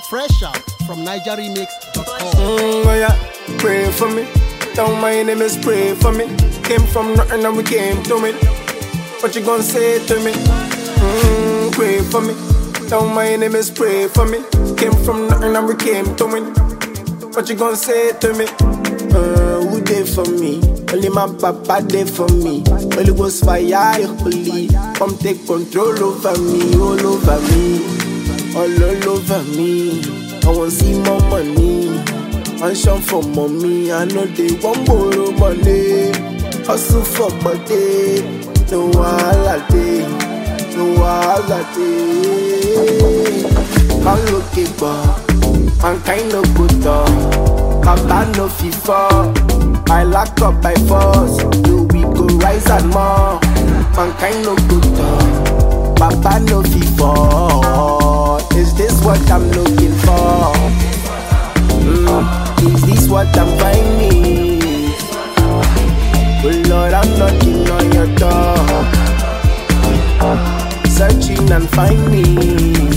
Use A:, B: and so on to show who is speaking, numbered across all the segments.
A: Fresh out from NigerRemix.com.
B: Oh yeah, pray for me. Down my enemies, pray for me. Came from nothing and we came to it. What you gonna say to me? Pray for me. Down my enemies, pray for me. Came from nothing and we came to it. What you gonna say to me? Who did for me? Only my papa did for me. Holy Ghost fire, holy. Come take control over me, all over me, all over me. I want see more money. I shine for mommy. I know they want borrow money. Hustle for body. No holiday, no holiday. Man looking for, man kind of good dog. Papa no FIFA. I lock up by force. You we go rise and more. Man kind of good dog. Papa no FIFA. Is this what I'm looking for? Is this what I'm finding? Oh Lord, I'm knocking on your door, searching and finding.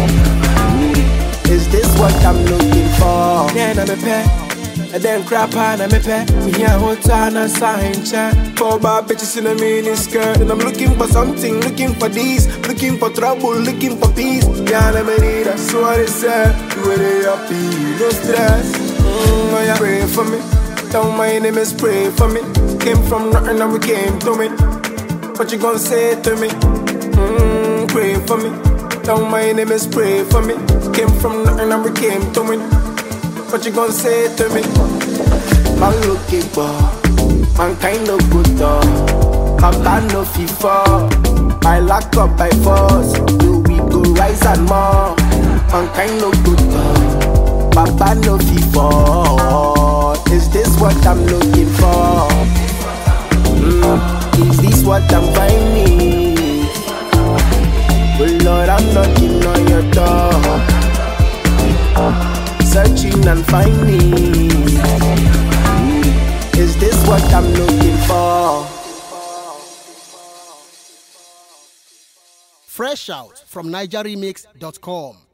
B: Is this what I'm looking for? Yeah, I'm a pet, and then crap on I'm a pet. Me here whole time and sign chat. 4 bad bitches in a mini skirt, and I'm looking for something, looking for these, looking for trouble, looking for peace. Yeah, I'm a need, that's what it said. You really happy, no stress. Oh yeah, pray for me. Down my enemies, pray for me. Came from nothing and we came to it. What you gonna say to me? Pray for me. Down my enemies, pray for me. Came from nothing and we came to it. What you gonna say to me? Man looking for, man kind of good dog. Papa no FIFA. I lock up by force. You we go rise and more. Man kind of good dog. Papa no FIFA. Is this what I'm looking for? Is this what I'm finding? Oh Lord, I'm knocking on your door, searching and finding. Is this what I'm looking for?
A: Fresh out from NigerRemix.com.